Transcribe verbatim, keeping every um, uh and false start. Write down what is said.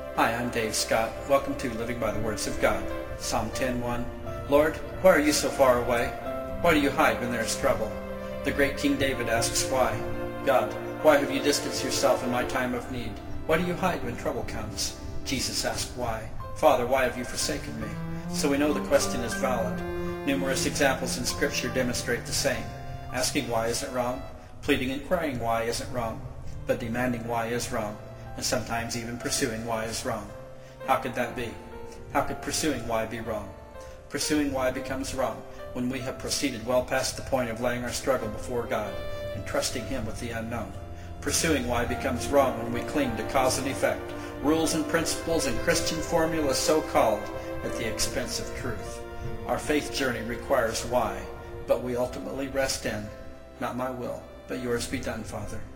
Hi, I'm Dave Scott. Welcome to Living by the Words of God. Psalm ten one. Lord, why are you so far away? Why do you hide when there is trouble? The great King David asks why. God, why have you distanced yourself in my time of need? Why do you hide when trouble comes? Jesus asked why. Father, why have you forsaken me? So we know the question is valid. Numerous examples in Scripture demonstrate the same. Asking why isn't wrong. Pleading and crying why isn't wrong. But demanding why is wrong. And sometimes even pursuing why is wrong. How could that be? How could pursuing why be wrong? Pursuing why becomes wrong when we have proceeded well past the point of laying our struggle before God and trusting Him with the unknown. Pursuing why becomes wrong when we cling to cause and effect, rules and principles and Christian formulas so-called at the expense of truth. Our faith journey requires why, but we ultimately rest in, not my will, but yours be done, Father.